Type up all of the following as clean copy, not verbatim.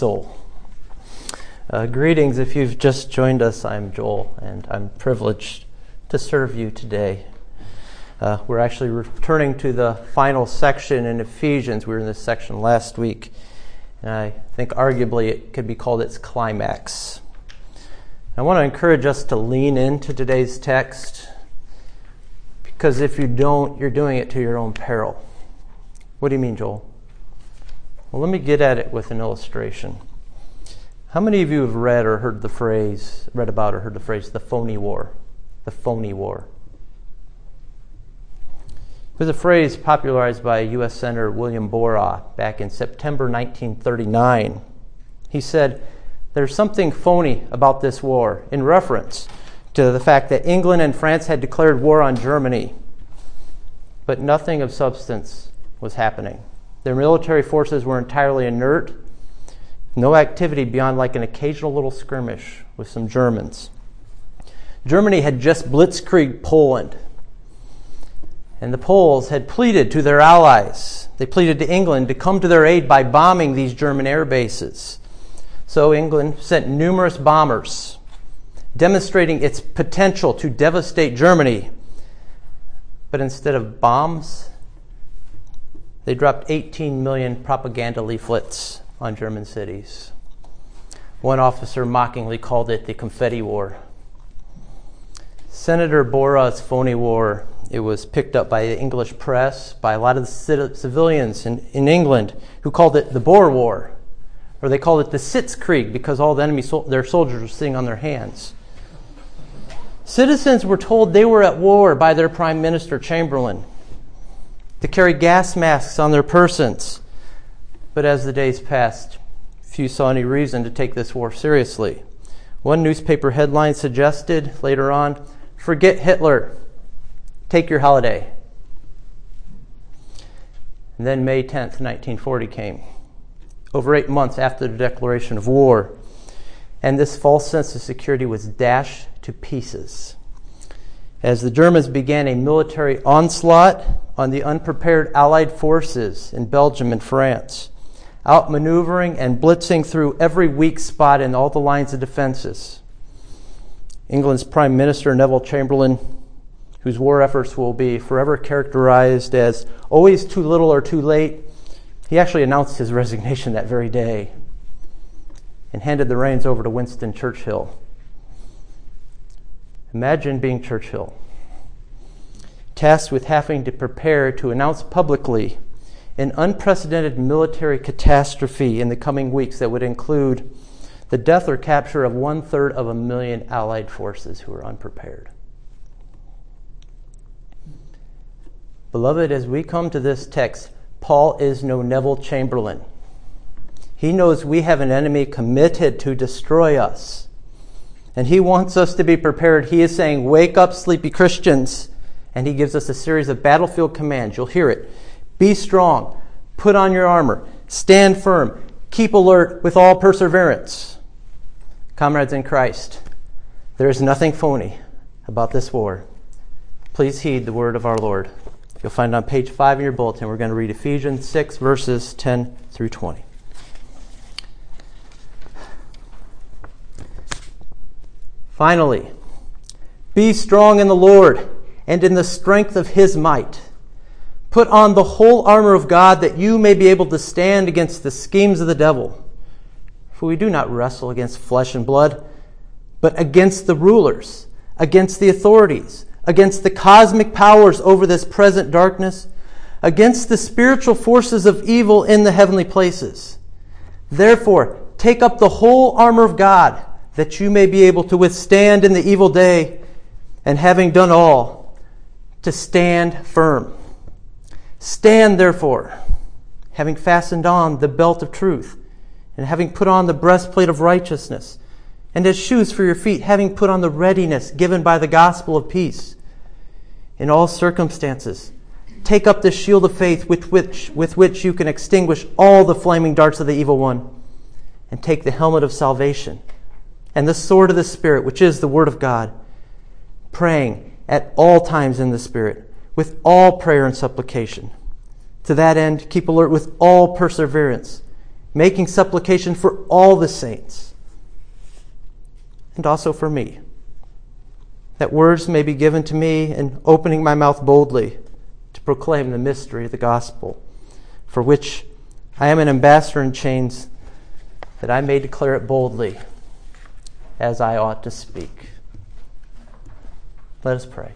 Soul. Greetings. If you've just joined us, I'm Joel, and I'm privileged to serve you today. We're actually returning to the final section in Ephesians. We were in this section last week, and I think arguably it could be called its climax. I want to encourage us to lean into today's text, because if you don't, you're doing it to your own peril. What do you mean, Joel? Well, let me get at it with an illustration. How many of you have read about or heard the phrase, the phony war? The phony war. It was a phrase popularized by U.S. Senator William Borah back in September 1939. He said, "There's something phony about this war," in reference to the fact that England and France had declared war on Germany, but nothing of substance was happening. Their military forces were entirely inert, no activity beyond like an occasional little skirmish with some Germans. Germany had just blitzkrieged Poland, and the Poles had pleaded to their allies. They pleaded to England to come to their aid by bombing these German air bases. So England sent numerous bombers, demonstrating its potential to devastate Germany. But instead of bombs, they dropped 18 million propaganda leaflets on German cities. One officer mockingly called it the confetti war. Senator Borah's phony war, it was picked up by the English press, by a lot of the civilians in England, who called it the Boer War, or they called it the Sitzkrieg, because all the enemy their soldiers were sitting on their hands. Citizens were told they were at war by their Prime Minister Chamberlain, to carry gas masks on their persons. But as the days passed, few saw any reason to take this war seriously. One newspaper headline suggested later on, "Forget Hitler, take your holiday." And then May 10th, 1940 came, over 8 months after the declaration of war, and this false sense of security was dashed to pieces as the Germans began a military onslaught on the unprepared Allied forces in Belgium and France, outmaneuvering and blitzing through every weak spot in all the lines of defenses. England's Prime Minister, Neville Chamberlain, whose war efforts will be forever characterized as always too little or too late, he actually announced his resignation that very day and handed the reins over to Winston Churchill. Imagine being Churchill, tasked with having to prepare to announce publicly an unprecedented military catastrophe in the coming weeks that would include the death or capture of 1/3 of a million Allied forces who were unprepared. Beloved, as we come to this text, Paul is no Neville Chamberlain. He knows we have an enemy committed to destroy us, and he wants us to be prepared. He is saying, "Wake up, sleepy Christians." And he gives us a series of battlefield commands. You'll hear it. Be strong. Put on your armor. Stand firm. Keep alert with all perseverance. Comrades in Christ, there is nothing phony about this war. Please heed the word of our Lord. You'll find it on page 5 in your bulletin. We're going to read Ephesians 6, verses 10 through 20. Finally, be strong in the Lord and in the strength of his might. Put on the whole armor of God that you may be able to stand against the schemes of the devil. For we do not wrestle against flesh and blood, but against the rulers, against the authorities, against the cosmic powers over this present darkness, against the spiritual forces of evil in the heavenly places. Therefore, take up the whole armor of God, that you may be able to withstand in the evil day, and having done all, to stand firm. Stand therefore, having fastened on the belt of truth, and having put on the breastplate of righteousness, and as shoes for your feet, having put on the readiness given by the gospel of peace. In all circumstances, take up the shield of faith with which you can extinguish all the flaming darts of the evil one, and take the helmet of salvation, and the sword of the Spirit, which is the word of God, praying at all times in the Spirit, with all prayer and supplication. To that end, keep alert with all perseverance, making supplication for all the saints, and also for me, that words may be given to me in opening my mouth boldly to proclaim the mystery of the gospel, for which I am an ambassador in chains, that I may declare it boldly as I ought to speak. Let us pray.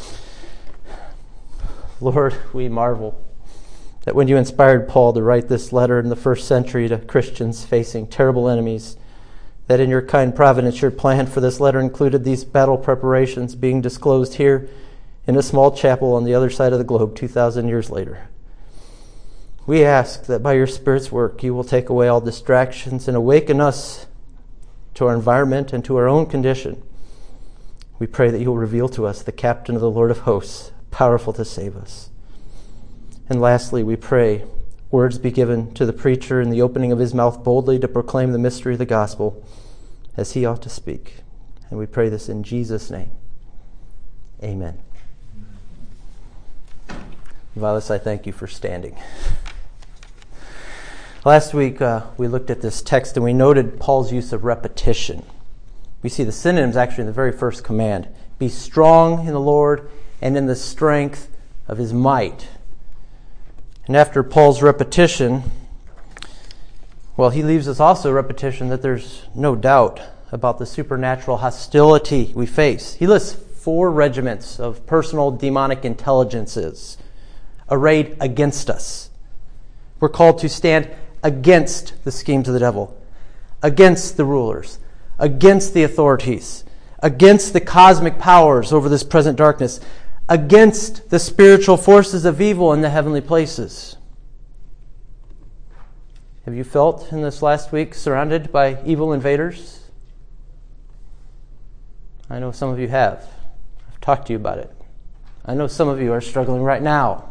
Lord, we marvel that when you inspired Paul to write this letter in the first century to Christians facing terrible enemies, that in your kind providence your plan for this letter included these battle preparations being disclosed here in a small chapel on the other side of the globe 2,000 years later. We ask that by your Spirit's work you will take away all distractions and awaken us to our environment and to our own condition. We pray that you will reveal to us the captain of the Lord of hosts, powerful to save us. And lastly, we pray words be given to the preacher in the opening of his mouth boldly to proclaim the mystery of the gospel as he ought to speak. And we pray this in Jesus' name. Amen. Vilas, I thank you for standing. Last week, we looked at this text and we noted Paul's use of repetition. We see the synonyms actually in the very first command. Be strong in the Lord and in the strength of his might. And after Paul's repetition, well, he leaves us also repetition that there's no doubt about the supernatural hostility we face. He lists 4 regiments of personal demonic intelligences arrayed against us. We're called to stand against the schemes of the devil, against the rulers, against the authorities, against the cosmic powers over this present darkness, against the spiritual forces of evil in the heavenly places. Have you felt in this last week surrounded by evil invaders? I know some of you have. I've talked to you about it. I know some of you are struggling right now.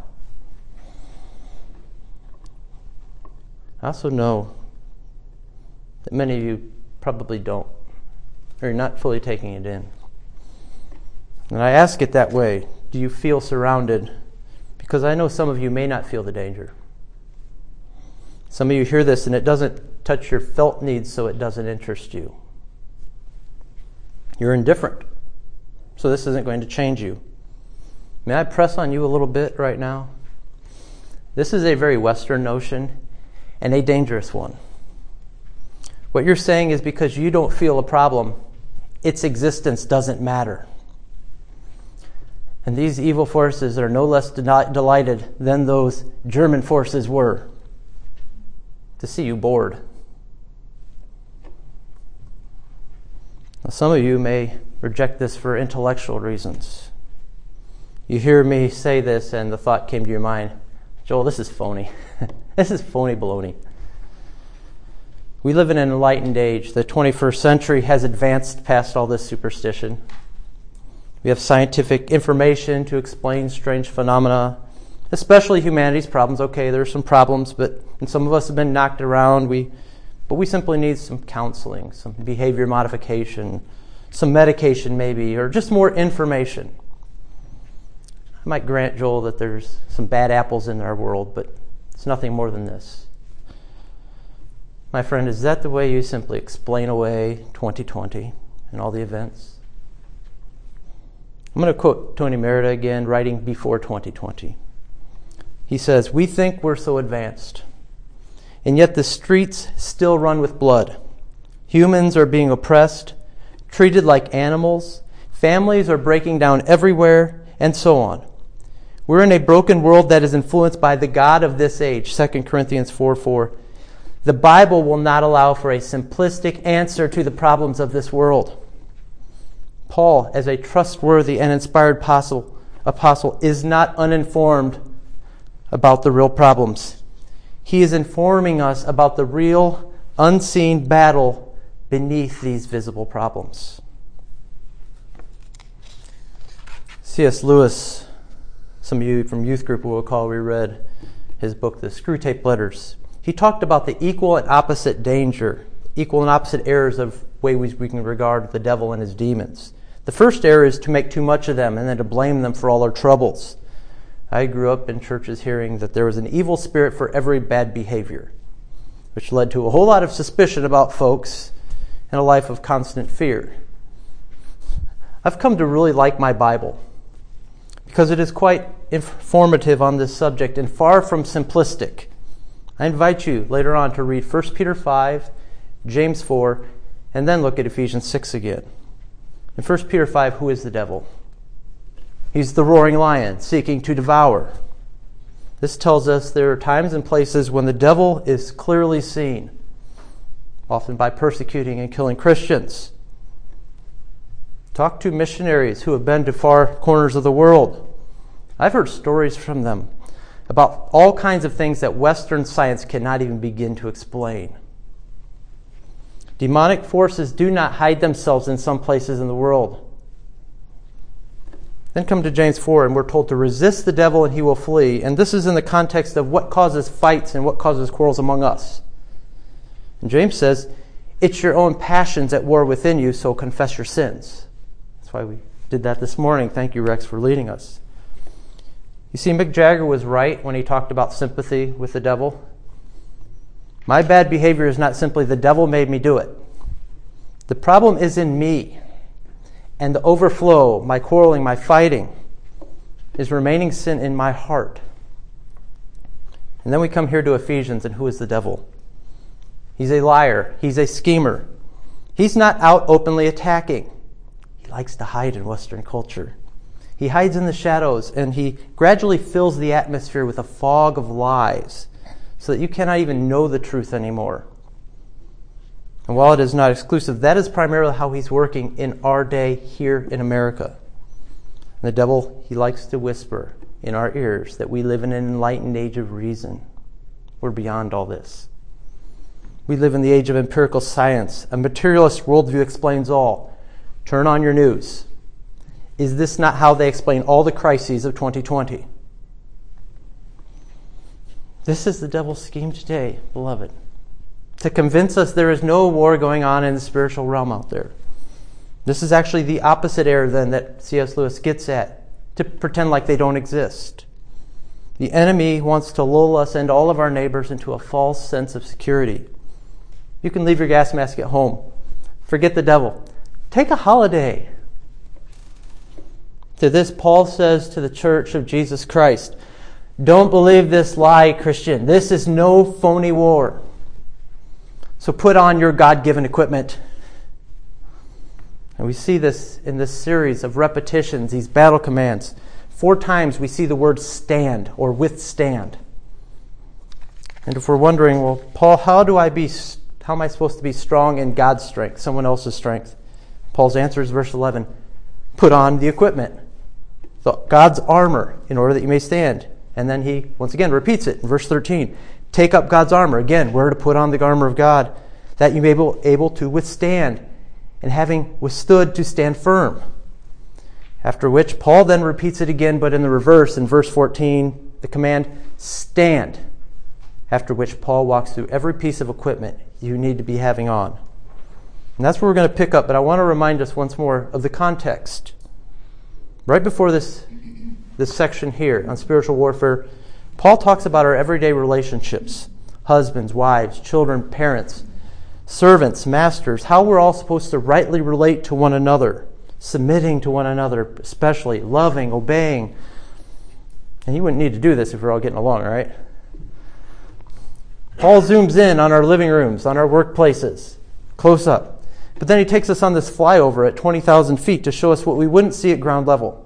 I also know that many of you probably don't, or you're not fully taking it in. And I ask it that way. Do you feel surrounded? Because I know some of you may not feel the danger. Some of you hear this and it doesn't touch your felt needs, so it doesn't interest you. You're indifferent, so this isn't going to change you. May I press on you a little bit right now? This is a very Western notion and a dangerous one. What you're saying is because you don't feel a problem, its existence doesn't matter. And these evil forces are no less delighted than those German forces were to see you bored. Now, some of you may reject this for intellectual reasons. You hear me say this and the thought came to your mind, Joel, this is phony. This is phony baloney. We live in an enlightened age. The 21st century has advanced past all this superstition. We have scientific information to explain strange phenomena, especially humanity's problems. Okay, there are some problems, and some of us have been knocked around. But we simply need some counseling, some behavior modification, some medication maybe, or just more information. I might grant, Joel, that there's some bad apples in our world, but it's nothing more than this. My friend, is that the way you simply explain away 2020 and all the events? I'm going to quote Tony Merida again, writing before 2020. He says, "We think we're so advanced, and yet the streets still run with blood. Humans are being oppressed, treated like animals, families are breaking down everywhere, and so on. We're in a broken world that is influenced by the God of this age," 2 Corinthians 4:4. "The Bible will not allow for a simplistic answer to the problems of this world." Paul, as a trustworthy and inspired apostle, is not uninformed about the real problems. He is informing us about the real, unseen battle beneath these visible problems. C.S. Lewis, some of you from youth group will recall we read his book, The Screwtape Letters. He talked about the equal and opposite danger, equal and opposite errors of ways we can regard the devil and his demons. The first error is to make too much of them and then to blame them for all our troubles. I grew up in churches hearing that there was an evil spirit for every bad behavior. which led to a whole lot of suspicion about folks and a life of constant fear. I've come to really like my Bible because it is quite informative on this subject and far from simplistic. I invite you later on to read 1 Peter 5, James 4, and then look at Ephesians 6 again. In 1 Peter 5, who is the devil? He's the roaring lion seeking to devour. This tells us there are times and places when the devil is clearly seen, often by persecuting and killing Christians. Talk to missionaries who have been to far corners of the world. I've heard stories from them about all kinds of things that Western science cannot even begin to explain. Demonic forces do not hide themselves in some places in the world. Then come to James 4, and we're told to resist the devil and he will flee. And this is in the context of what causes fights and what causes quarrels among us. And James says, it's your own passions at war within you, so confess your sins. That's why we did that this morning. Thank you, Rex, for leading us. You see, Mick Jagger was right when he talked about sympathy with the devil. My bad behavior is not simply the devil made me do it. The problem is in me. And the overflow, my quarreling, my fighting, is remaining sin in my heart. And then we come here to Ephesians, and who is the devil? He's a liar. He's a schemer. He's not out openly attacking. He likes to hide in Western culture. He hides in the shadows, and he gradually fills the atmosphere with a fog of lies so that you cannot even know the truth anymore. And while it is not exclusive, that is primarily how he's working in our day here in America. And the devil, he likes to whisper in our ears that we live in an enlightened age of reason. We're beyond all this. We live in the age of empirical science. A materialist worldview explains all. Turn on your news. Is this not how they explain all the crises of 2020? This is the devil's scheme today, beloved. To convince us there is no war going on in the spiritual realm out there. This is actually the opposite error then that C.S. Lewis gets at, to pretend like they don't exist. The enemy wants to lull us and all of our neighbors into a false sense of security. You can leave your gas mask at home. Forget the devil. Take a holiday. To this, Paul says to the church of Jesus Christ, don't believe this lie, Christian. This is no phony war. So put on your God-given equipment. And we see this in this series of repetitions, these battle commands. 4 times we see the word stand or withstand. And if we're wondering, well, Paul, how am I supposed to be strong in God's strength, someone else's strength? Paul's answer is verse 11. Put on the equipment, God's armor, in order that you may stand. And then he, once again, repeats it in verse 13. Take up God's armor. Again, we're to put on the armor of God, that you may be able to withstand, and having withstood, to stand firm. After which, Paul then repeats it again, but in the reverse, in verse 14, the command, stand. After which, Paul walks through every piece of equipment you need to be having on. And that's where we're going to pick up, but I want to remind us once more of the context. Right before this section here on spiritual warfare, Paul talks about our everyday relationships, husbands, wives, children, parents, servants, masters, how we're all supposed to rightly relate to one another, submitting to one another, especially loving, obeying. And you wouldn't need to do this if we're all getting along, right? Paul zooms in on our living rooms, on our workplaces, close up. But then he takes us on this flyover at 20,000 feet to show us what we wouldn't see at ground level.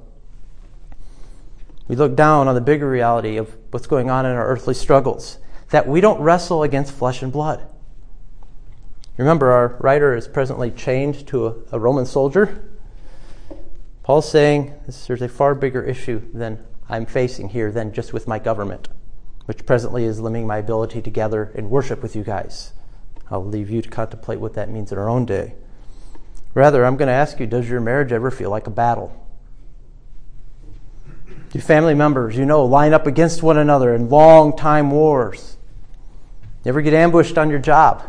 We look down on the bigger reality of what's going on in our earthly struggles, that we don't wrestle against flesh and blood. Remember, our writer is presently chained to a Roman soldier. Paul's saying there's a far bigger issue than I'm facing here than just with my government, which presently is limiting my ability to gather and worship with you guys. I'll leave you to contemplate what that means in our own day. Rather, I'm going to ask you, does your marriage ever feel like a battle? Do family members, line up against one another in long-time wars? You ever get ambushed on your job?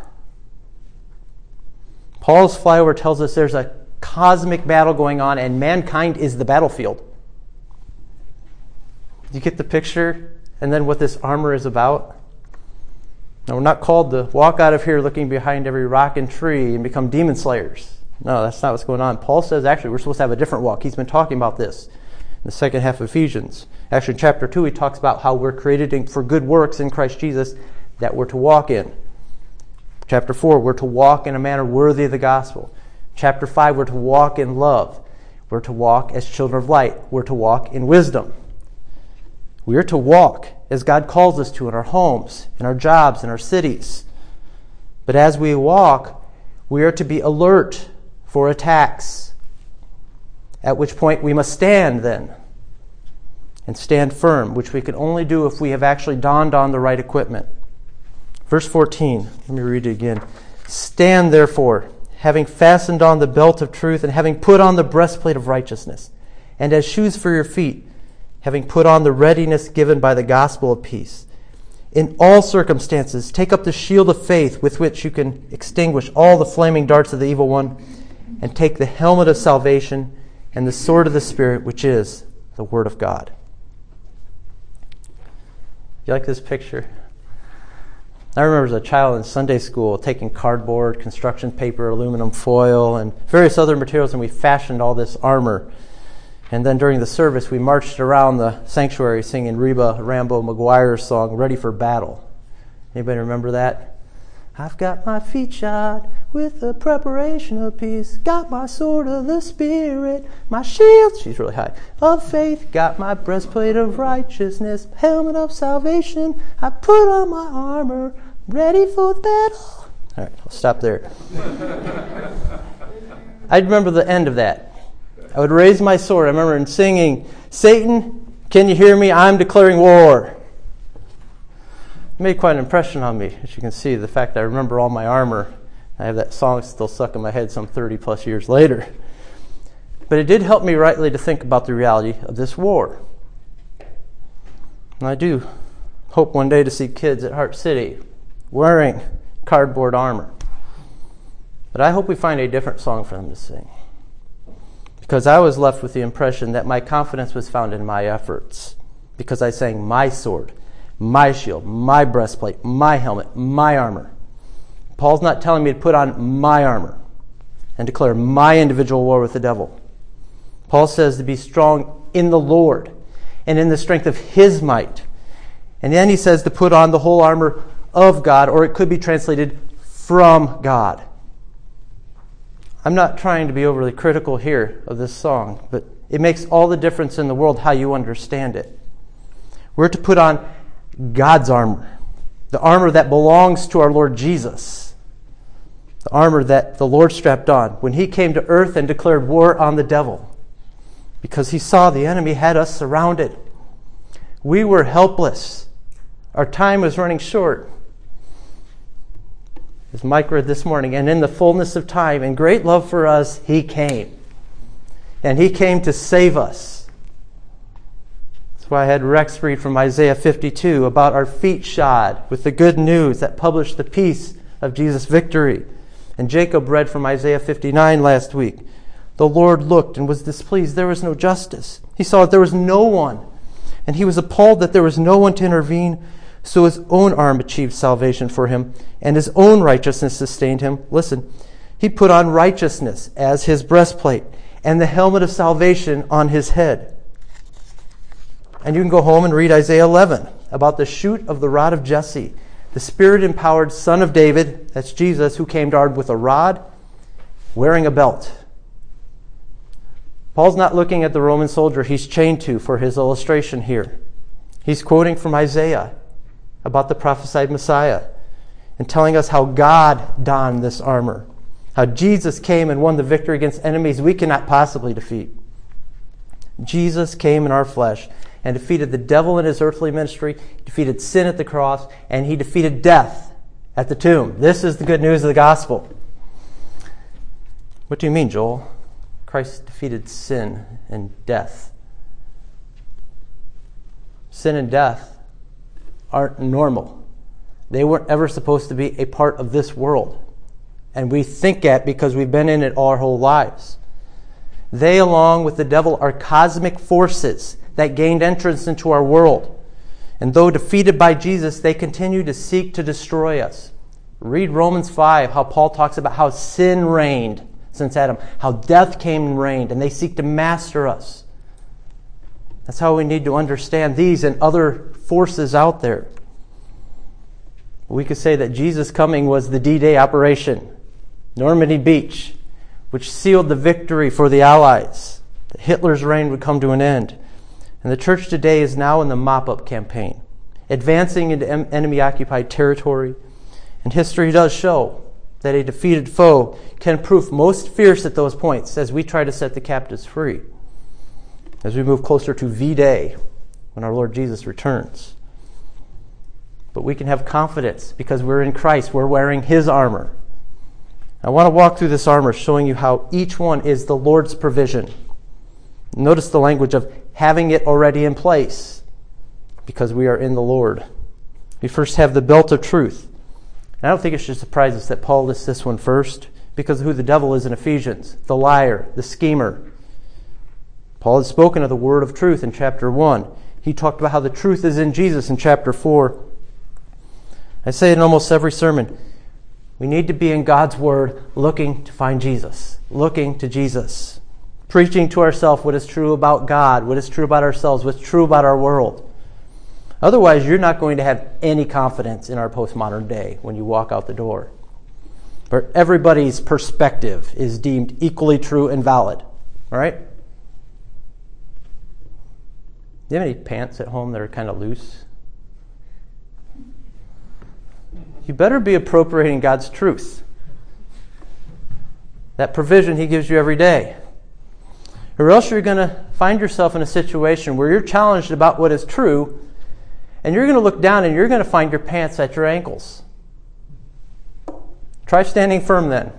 Paul's flyover tells us there's a cosmic battle going on and mankind is the battlefield. Do you get the picture? And then what this armor is about? Now, we're not called to walk out of here looking behind every rock and tree and become demon slayers. No, that's not what's going on. Paul says actually we're supposed to have a different walk. He's been talking about this in the second half of Ephesians. Actually, in chapter 2, he talks about how we're created for good works in Christ Jesus that we're to walk in. Chapter 4, we're to walk in a manner worthy of the gospel. Chapter 5, we're to walk in love. We're to walk as children of light. We're to walk in wisdom. We are to walk as God calls us to in our homes, in our jobs, in our cities. But as we walk, we are to be alert for attacks, at which point we must stand then, and stand firm, which we can only do if we have actually donned on the right equipment. Verse 14, let me read it again. Stand therefore, having fastened on the belt of truth, and having put on the breastplate of righteousness, and as shoes for your feet, having put on the readiness given by the gospel of peace. In all circumstances, take up the shield of faith with which you can extinguish all the flaming darts of the evil one, and take the helmet of salvation and the sword of the Spirit, which is the Word of God. You like this picture? I remember as a child in Sunday school taking cardboard, construction paper, aluminum foil, and various other materials, and we fashioned all this armor. And then during the service, we marched around the sanctuary singing Reba Rambo McGuire's song, Ready for Battle. Anybody remember that? I've got my feet shod with the preparation of peace, got my sword of the Spirit, my shield, she's really high, of faith, got my breastplate of righteousness, helmet of salvation, I put on my armor, ready for the battle. All right, I'll stop there. I remember the end of that. I would raise my sword. I remember singing, Satan, can you hear me? I'm declaring war. It made quite an impression on me. As you can see, the fact that I remember all my armor. I have that song still stuck in my head some 30 plus years later. But it did help me rightly to think about the reality of this war. And I do hope one day to see kids at Hart City wearing cardboard armor. But I hope we find a different song for them to sing. Because I was left with the impression that my confidence was found in my efforts. Because I sang my sword, my shield, my breastplate, my helmet, my armor. Paul's not telling me to put on my armor and declare my individual war with the devil. Paul says to be strong in the Lord and in the strength of His might. And then he says to put on the whole armor of God, or it could be translated from God. I'm not trying to be overly critical here of this song, but it makes all the difference in the world how you understand it. We're to put on God's armor, the armor that belongs to our Lord Jesus, the armor that the Lord strapped on when He came to earth and declared war on the devil, because He saw the enemy had us surrounded. We were helpless. Our time was running short. As Mike read this morning, and in the fullness of time, in great love for us, He came. And He came to save us. That's why I had Rex read from Isaiah 52 about our feet shod with the good news that published the peace of Jesus' victory. And Jacob read from Isaiah 59 last week. The Lord looked and was displeased. There was no justice. He saw that there was no one. And He was appalled that there was no one to intervene. So His own arm achieved salvation for Him, and His own righteousness sustained Him. Listen, He put on righteousness as His breastplate, and the helmet of salvation on His head. And you can go home and read Isaiah 11 about the shoot of the rod of Jesse, the Spirit-empowered Son of David, that's Jesus, who came armed with a rod, wearing a belt. Paul's not looking at the Roman soldier he's chained to for his illustration here. He's quoting from Isaiah about the prophesied Messiah and telling us how God donned this armor, how Jesus came and won the victory against enemies we cannot possibly defeat. Jesus came in our flesh and defeated the devil in His earthly ministry, defeated sin at the cross, and He defeated death at the tomb. This is the good news of the gospel. What do you mean, Joel? Christ defeated sin and death. Sin and death aren't normal. They weren't ever supposed to be a part of this world. And we think that because we've been in it all our whole lives. They, along with the devil, are cosmic forces that gained entrance into our world. And though defeated by Jesus, they continue to seek to destroy us. Read Romans 5, how Paul talks about how sin reigned since Adam, how death came and reigned, and they seek to master us. That's how we need to understand these and other forces out there. We could say that Jesus' coming was the D-Day operation, Normandy Beach, which sealed the victory for the Allies. That Hitler's reign would come to an end. And the church today is now in the mop-up campaign, advancing into enemy-occupied territory. And history does show that a defeated foe can prove most fierce at those points as we try to set the captives free, as we move closer to V-Day, when our Lord Jesus returns. But we can have confidence because we're in Christ. We're wearing His armor. I want to walk through this armor, showing you how each one is the Lord's provision. Notice the language of having it already in place, because we are in the Lord. We first have the belt of truth. And I don't think it should surprise us that Paul lists this one first, because of who the devil is in Ephesians, the liar, the schemer. Paul has spoken of the word of truth in chapter 1. He talked about how the truth is in Jesus in chapter 4. I say it in almost every sermon. We need to be in God's word looking to find Jesus, looking to Jesus, preaching to ourselves what is true about God, what is true about ourselves, what's true about our world. Otherwise, you're not going to have any confidence in our postmodern day when you walk out the door, where everybody's perspective is deemed equally true and valid. All right? Do you have any pants at home that are kind of loose? You better be appropriating God's truth, that provision He gives you every day. Or else you're going to find yourself in a situation where you're challenged about what is true, and you're going to look down and you're going to find your pants at your ankles. Try standing firm then.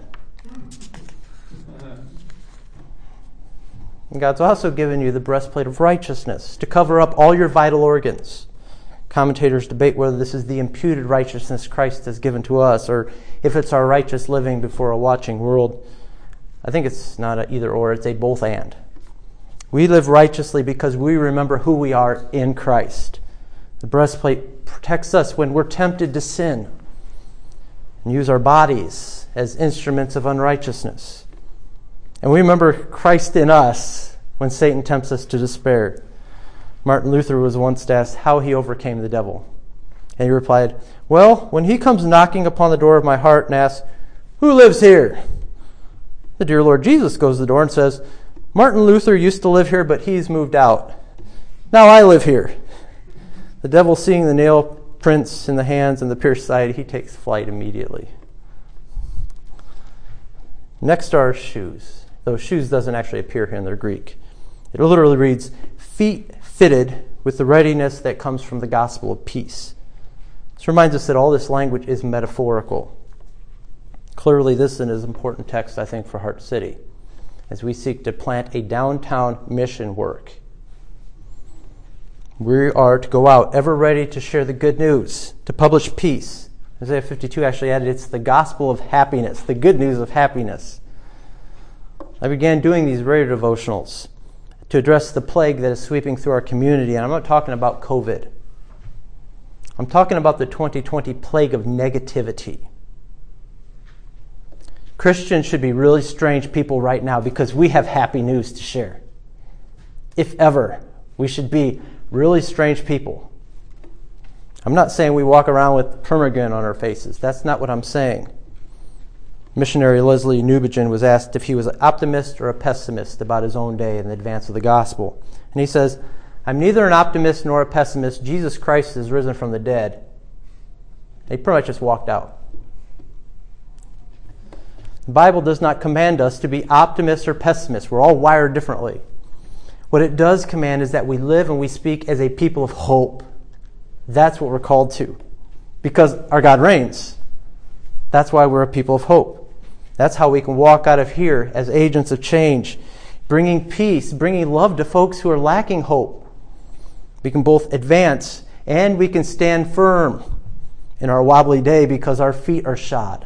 And God's also given you the breastplate of righteousness to cover up all your vital organs. Commentators debate whether this is the imputed righteousness Christ has given to us, or if it's our righteous living before a watching world. I think it's not an either or, it's a both and. We live righteously because we remember who we are in Christ. The breastplate protects us when we're tempted to sin and use our bodies as instruments of unrighteousness. And we remember Christ in us when Satan tempts us to despair. Martin Luther was once asked how he overcame the devil. And he replied, "Well, when he comes knocking upon the door of my heart and asks, 'Who lives here?' the dear Lord Jesus goes to the door and says, 'Martin Luther used to live here, but he's moved out. Now I live here.' The devil, seeing the nail prints in the hands and the pierced side, he takes flight immediately." Next are shoes. Those shoes doesn't actually appear here in their Greek. It literally reads, "feet fitted with the readiness that comes from the gospel of peace." This reminds us that all this language is metaphorical. Clearly, this is an important text, I think, for Heart City, as we seek to plant a downtown mission work. We are to go out ever ready to share the good news, to publish peace. Isaiah 52 actually added, it's the gospel of happiness, the good news of happiness. I began doing these radio devotionals to address the plague that is sweeping through our community, and I'm not talking about COVID. I'm talking about the 2020 plague of negativity. Christians should be really strange people right now because we have happy news to share. If ever, we should be really strange people. I'm not saying we walk around with permagrin on our faces. That's not what I'm saying. Missionary Leslie Newbigin was asked if he was an optimist or a pessimist about his own day in advance of the gospel. And he says, "I'm neither an optimist nor a pessimist. Jesus Christ is risen from the dead." And he pretty much just walked out. The Bible does not command us to be optimists or pessimists. We're all wired differently. What it does command is that we live and we speak as a people of hope. That's what we're called to, because our God reigns. That's why we're a people of hope. That's how we can walk out of here as agents of change, bringing peace, bringing love to folks who are lacking hope. We can both advance and we can stand firm in our wobbly day because our feet are shod.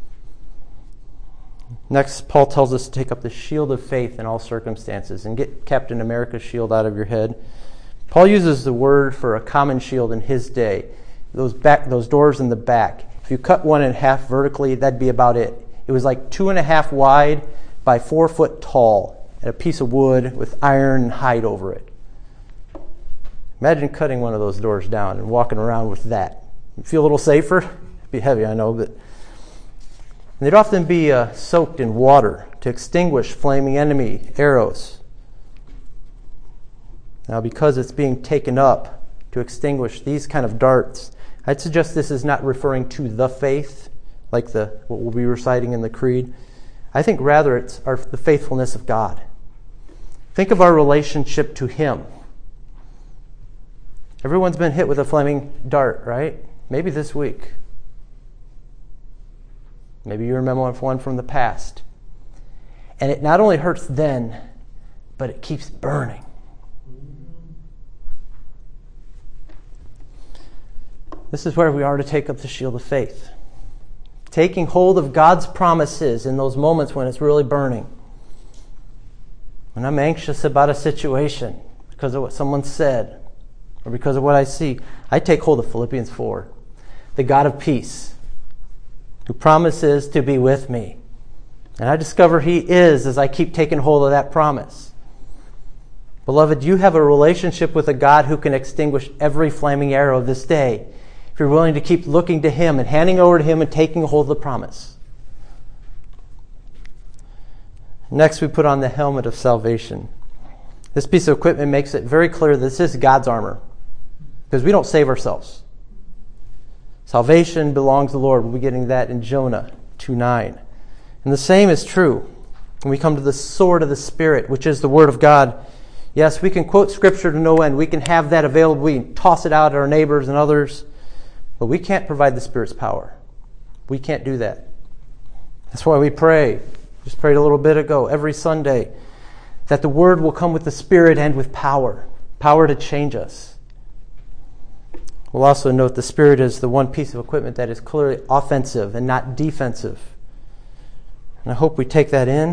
Next, Paul tells us to take up the shield of faith in all circumstances and get Captain America's shield out of your head. Paul uses the word for a common shield in his day. Those doors in the back. If you cut one in half vertically, that'd be about it. It was like 2.5 wide by 4 foot tall, and a piece of wood with iron and hide over it. Imagine cutting one of those doors down and walking around with that. You feel a little safer? It'd be heavy, I know, but they'd often be soaked in water to extinguish flaming enemy arrows. Now, because it's being taken up to extinguish these kind of darts, I'd suggest this is not referring to the faith, like what we'll be reciting in the creed. I think rather it's the faithfulness of God. Think of our relationship to Him. Everyone's been hit with a flaming dart, right? Maybe this week. Maybe you remember one from the past. And it not only hurts then, but it keeps burning. This is where we are to take up the shield of faith. Taking hold of God's promises in those moments when it's really burning. When I'm anxious about a situation because of what someone said or because of what I see, I take hold of Philippians 4. The God of peace, who promises to be with me. And I discover He is as I keep taking hold of that promise. Beloved, you have a relationship with a God who can extinguish every flaming arrow of this day. If you're willing to keep looking to Him and handing over to Him and taking hold of the promise. Next, we put on the helmet of salvation. This piece of equipment makes it very clear that this is God's armor. Because we don't save ourselves. Salvation belongs to the Lord. We'll be getting that in Jonah 2:9. And the same is true when we come to the sword of the Spirit, which is the Word of God. Yes, we can quote Scripture to no end. We can have that available. We can toss it out at our neighbors and others. But we can't provide the Spirit's power. We can't do that. That's why we pray. Just prayed a little bit ago, every Sunday, that the Word will come with the Spirit and with power. Power to change us. We'll also note the Spirit is the one piece of equipment that is clearly offensive and not defensive. And I hope we take that in.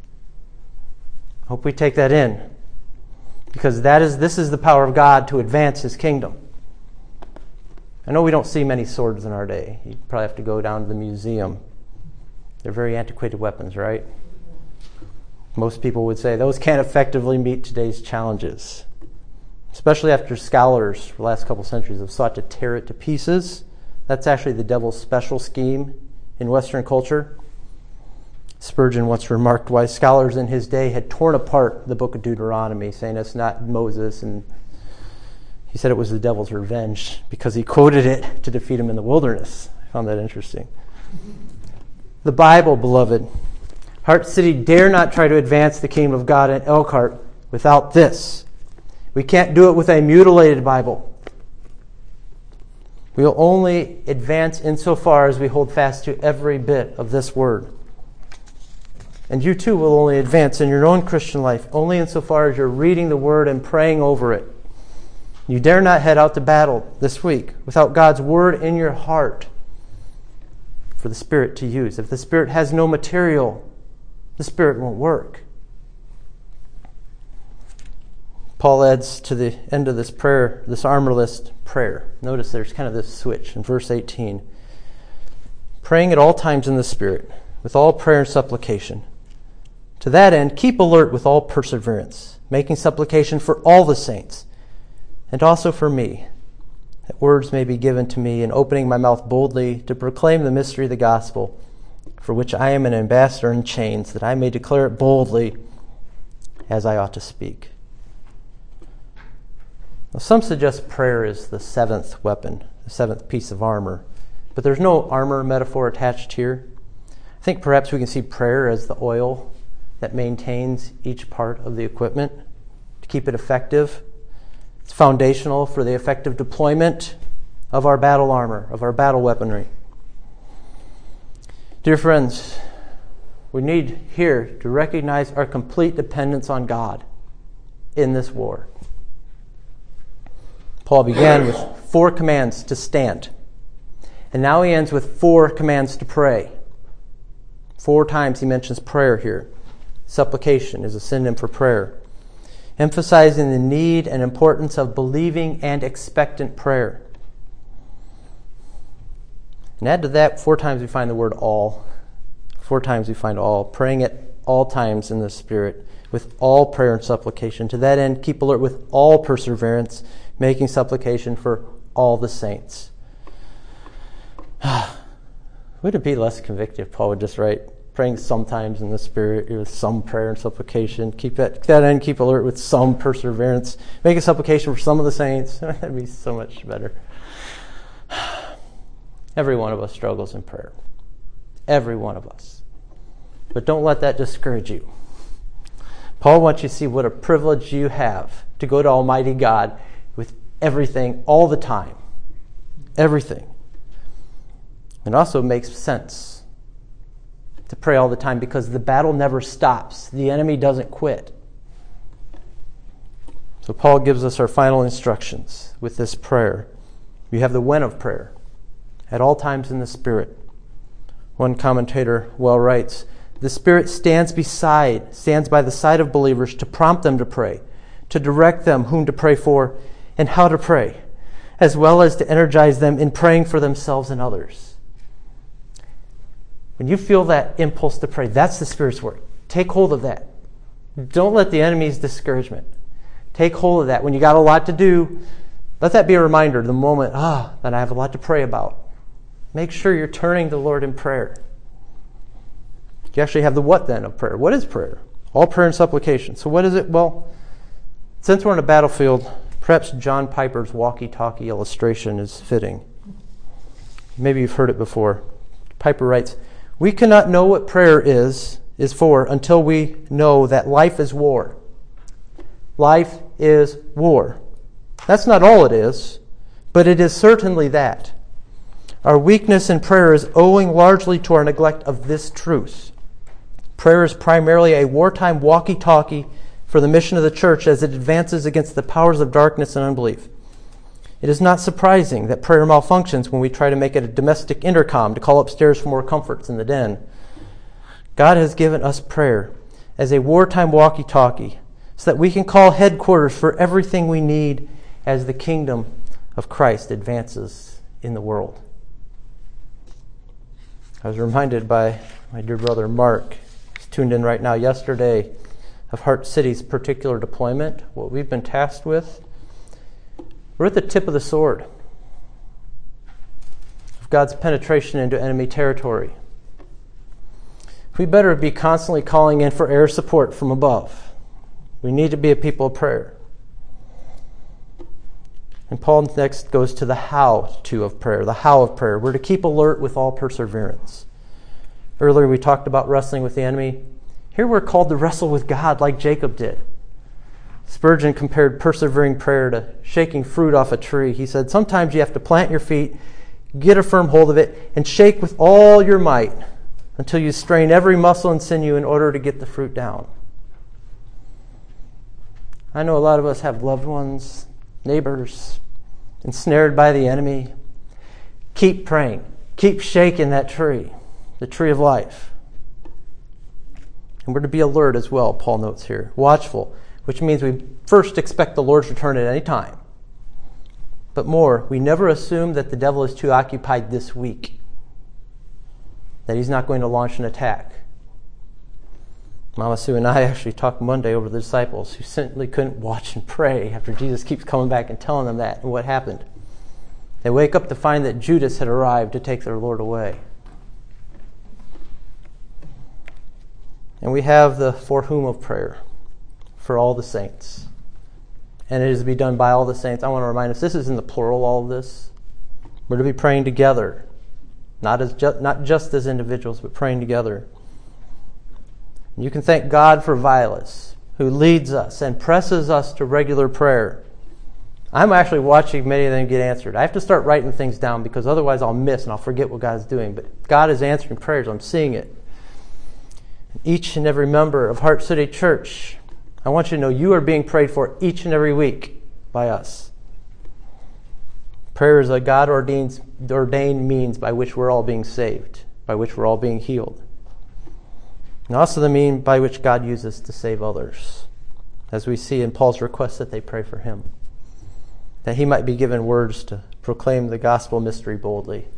Because this is the power of God to advance His kingdom. I know we don't see many swords in our day. You probably have to go down to the museum. They're very antiquated weapons, right? Most people would say those can't effectively meet today's challenges. Especially after scholars for the last couple centuries have sought to tear it to pieces. That's actually the devil's special scheme in Western culture. Spurgeon once remarked why scholars in his day had torn apart the book of Deuteronomy, saying it's not Moses, and he said it was the devil's revenge because he quoted it to defeat him in the wilderness. I found that interesting. The Bible, beloved. Hart City dare not try to advance the kingdom of God in Elkhart without this. We can't do it with a mutilated Bible. We will only advance insofar as we hold fast to every bit of this word. And you too will only advance in your own Christian life only insofar as you're reading the word and praying over it. You dare not head out to battle this week without God's word in your heart for the Spirit to use. If the Spirit has no material, the Spirit won't work. Paul adds to the end of this prayer, this armor list, prayer. Notice there's kind of this switch in verse 18. Praying at all times in the Spirit, with all prayer and supplication. To that end, keep alert with all perseverance, making supplication for all the saints, and also for me, that words may be given to me in opening my mouth boldly to proclaim the mystery of the gospel, for which I am an ambassador in chains, that I may declare it boldly as I ought to speak. Now, some suggest prayer is the seventh weapon, the seventh piece of armor, but there's no armor metaphor attached here. I think perhaps we can see prayer as the oil that maintains each part of the equipment to keep it effective. It's foundational for the effective deployment of our battle armor, of our battle weaponry. Dear friends, we need here to recognize our complete dependence on God in this war. Paul began with 4 commands to stand, and now he ends with 4 commands to pray. 4 times he mentions prayer here. Supplication is a synonym for prayer. emphasizing the need and importance of believing and expectant prayer. And add to that, 4 times we find the word all. 4 times we find all. Praying at all times in the Spirit, with all prayer and supplication. To that end, keep alert with all perseverance, making supplication for all the saints. Would it be less convicting if Paul would just write, praying sometimes in the Spirit, with some prayer and supplication. Keep that end, keep alert with some perseverance. Make a supplication for some of the saints. That'd be so much better. Every one of us struggles in prayer. Every one of us. But don't let that discourage you. Paul wants you to see what a privilege you have to go to Almighty God with everything, all the time. Everything. It also makes sense to pray all the time because the battle never stops. The enemy doesn't quit. So Paul gives us our final instructions with this prayer. You have the when of prayer, at all times in the Spirit. One commentator well writes, the Spirit stands by the side of believers to prompt them to pray, to direct them whom to pray for and how to pray, as well as to energize them in praying for themselves and others. When you feel that impulse to pray, that's the Spirit's work. Take hold of that. Don't let the enemy's discouragement. Take hold of that. When you got a lot to do, let that be a reminder the moment, that I have a lot to pray about. Make sure you're turning to the Lord in prayer. You actually have the what then of prayer. What is prayer? All prayer and supplication. So what is it? Well, since we're on a battlefield, perhaps John Piper's walkie-talkie illustration is fitting. Maybe you've heard it before. Piper writes, we cannot know what prayer is for until we know that life is war. Life is war. That's not all it is, but it is certainly that. Our weakness in prayer is owing largely to our neglect of this truth. Prayer is primarily a wartime walkie-talkie for the mission of the church as it advances against the powers of darkness and unbelief. It is not surprising that prayer malfunctions when we try to make it a domestic intercom to call upstairs for more comforts in the den. God has given us prayer as a wartime walkie-talkie so that we can call headquarters for everything we need as the kingdom of Christ advances in the world. I was reminded by my dear brother Mark, who's tuned in right now yesterday, of Heart City's particular deployment, what we've been tasked with. We're at the tip of the sword of God's penetration into enemy territory. We better be constantly calling in for air support from above. We need to be a people of prayer. And Paul next goes to the how-to of prayer, the how of prayer. We're to keep alert with all perseverance. Earlier we talked about wrestling with the enemy. Here we're called to wrestle with God like Jacob did. Spurgeon compared persevering prayer to shaking fruit off a tree. He said, sometimes you have to plant your feet, get a firm hold of it, and shake with all your might until you strain every muscle and sinew in order to get the fruit down. I know a lot of us have loved ones, neighbors, ensnared by the enemy. Keep praying. Keep shaking that tree, the tree of life. And we're to be alert as well, Paul notes here. Watchful, which means we first expect the Lord's return at any time. But more, we never assume that the devil is too occupied this week, that he's not going to launch an attack. Mama Sue and I actually talked Monday over the disciples who simply couldn't watch and pray after Jesus keeps coming back and telling them that. And what happened? They wake up to find that Judas had arrived to take their Lord away. And we have the for whom of prayer, for all the saints. And it is to be done by all the saints. I want to remind us, this is in the plural, all of this. We're to be praying together, not just as individuals, but praying together. You can thank God for Vilas, who leads us and presses us to regular prayer. I'm actually watching many of them get answered. I have to start writing things down because otherwise I'll miss and I'll forget what God is doing. But God is answering prayers. I'm seeing it. Each and every member of Heart City Church, I want you to know you are being prayed for each and every week by us. Prayer is a God-ordained means by which we're all being saved, by which we're all being healed. And also the means by which God uses to save others. as we see in Paul's request that they pray for him, that he might be given words to proclaim the gospel mystery boldly.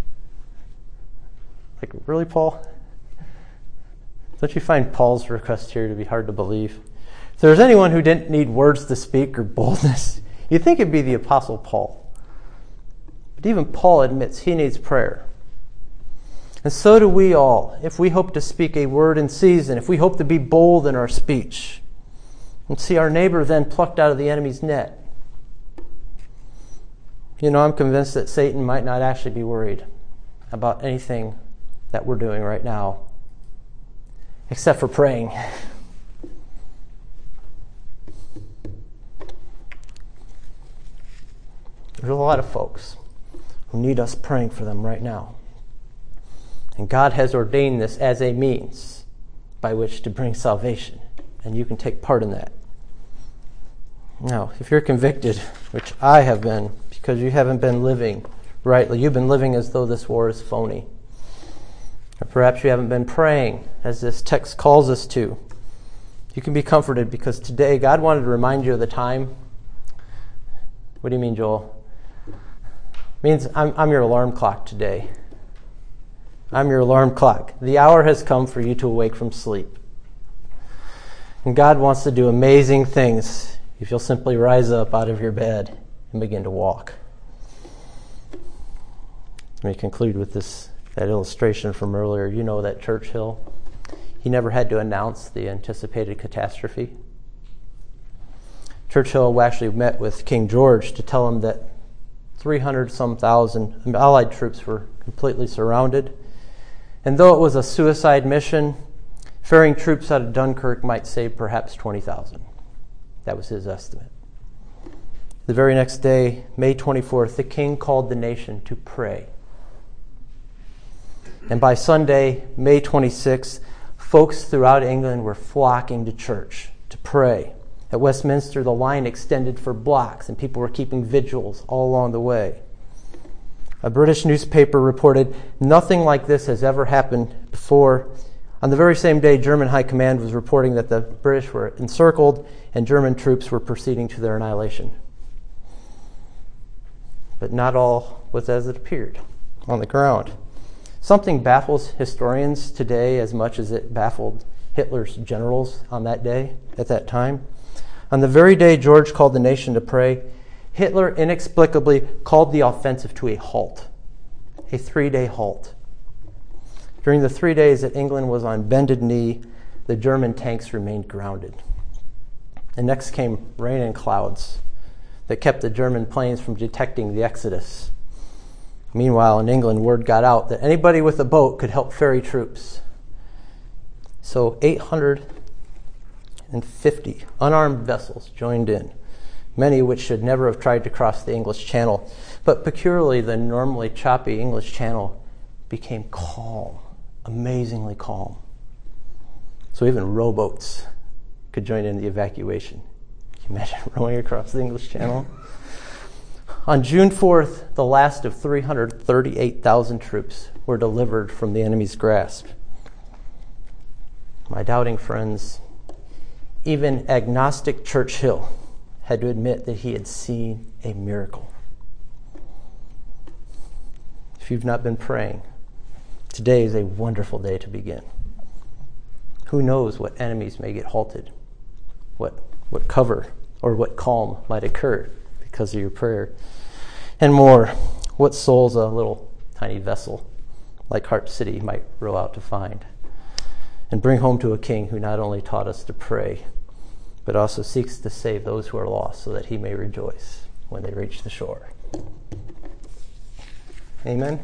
Like, really, Paul? Don't you find Paul's request here to be hard to believe? If there's anyone who didn't need words to speak or boldness, you'd think it'd be the Apostle Paul. But even Paul admits he needs prayer. And so do we all, if we hope to speak a word in season, if we hope to be bold in our speech, and see our neighbor then plucked out of the enemy's net. You know, I'm convinced that Satan might not actually be worried about anything that we're doing right now, except for praying. There's a lot of folks who need us praying for them right now. And God has ordained this as a means by which to bring salvation. And you can take part in that. Now, if you're convicted, which I have been, because you haven't been living rightly, you've been living as though this war is phony. Or perhaps you haven't been praying, as this text calls us to. You can be comforted because today God wanted to remind you of the time. What do you mean, Joel? It means I'm your alarm clock today. I'm your alarm clock. The hour has come for you to awake from sleep. And God wants to do amazing things if you'll simply rise up out of your bed and begin to walk. Let me conclude with that illustration from earlier. You know that Churchill, he never had to announce the anticipated catastrophe. Churchill actually met with King George to tell him that 300-some thousand Allied troops were completely surrounded. And though it was a suicide mission, ferrying troops out of Dunkirk might save perhaps 20,000. That was his estimate. The very next day, May 24th, the king called the nation to pray. And by Sunday, May 26th, folks throughout England were flocking to church to pray. At Westminster, the line extended for blocks, and people were keeping vigils all along the way. A British newspaper reported, nothing like this has ever happened before. On the very same day, German High Command was reporting that the British were encircled and German troops were proceeding to their annihilation. But not all was as it appeared on the ground. Something baffles historians today as much as it baffled Hitler's generals on that day, at that time. On the very day George called the nation to pray, Hitler inexplicably called the offensive to a halt, a 3-day halt. During the 3 days that England was on bended knee, the German tanks remained grounded. And next came rain and clouds that kept the German planes from detecting the exodus. Meanwhile, in England, word got out that anybody with a boat could help ferry troops. So 850 unarmed vessels joined in, many of which should never have tried to cross the English Channel. But peculiarly, the normally choppy English Channel became calm, amazingly calm. So even rowboats could join in the evacuation. Can you imagine rowing across the English Channel? On June 4th, the last of 338,000 troops were delivered from the enemy's grasp. My doubting friends, even agnostic Churchill had to admit that he had seen a miracle. If you've not been praying, today is a wonderful day to begin. Who knows what enemies may get halted, what cover or what calm might occur because of your prayer. And more, what souls a little tiny vessel like Harp City might row out to find and bring home to a king who not only taught us to pray, but also seeks to save those who are lost so that he may rejoice when they reach the shore. Amen?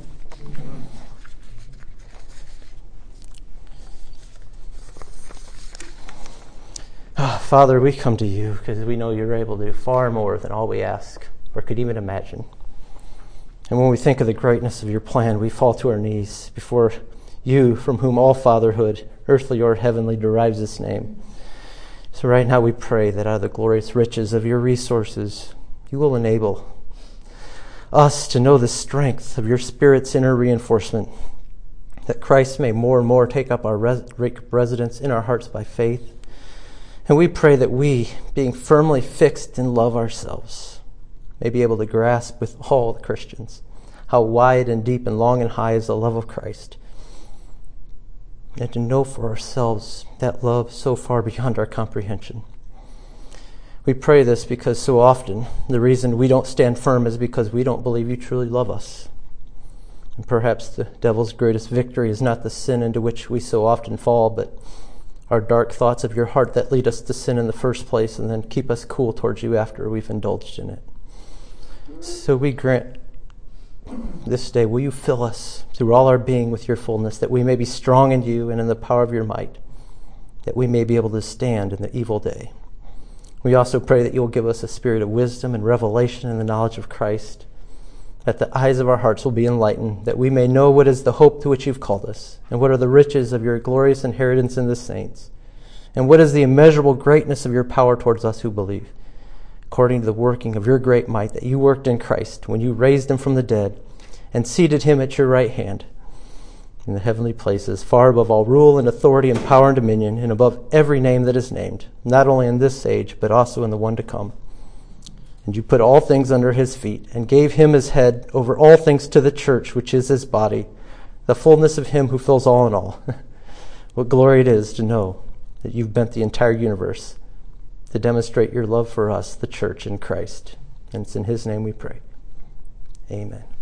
Father, we come to you because we know you're able to do far more than all we ask or could even imagine. And when we think of the greatness of your plan, we fall to our knees before you, from whom all fatherhood, earthly or heavenly, derives its name. So right now we pray that out of the glorious riches of your resources, you will enable us to know the strength of your Spirit's inner reinforcement, that Christ may more and more take up our residence in our hearts by faith, And we pray that we, being firmly fixed in love ourselves, may be able to grasp with all the Christians how wide and deep and long and high is the love of Christ, and to know for ourselves that love so far beyond our comprehension. We pray this because so often the reason we don't stand firm is because we don't believe you truly love us. And perhaps the devil's greatest victory is not the sin into which we so often fall, but our dark thoughts of your heart that lead us to sin in the first place and then keep us cool towards you after we've indulged in it. So we grant this day, will you fill us through all our being with your fullness, that we may be strong in you and in the power of your might, that we may be able to stand in the evil day. We also pray that you will give us a spirit of wisdom and revelation in the knowledge of Christ, that the eyes of our hearts will be enlightened, that we may know what is the hope to which you've called us, and what are the riches of your glorious inheritance in the saints, and what is the immeasurable greatness of your power towards us who believe, according to the working of your great might that you worked in Christ when you raised him from the dead and seated him at your right hand in the heavenly places, far above all rule and authority and power and dominion, and above every name that is named, not only in this age, but also in the one to come. And you put all things under his feet, and gave him his head over all things to the church, which is his body, the fullness of him who fills all in all. What glory it is to know that you've bent the entire universe to demonstrate your love for us, the church in Christ. And it's in his name we pray. Amen.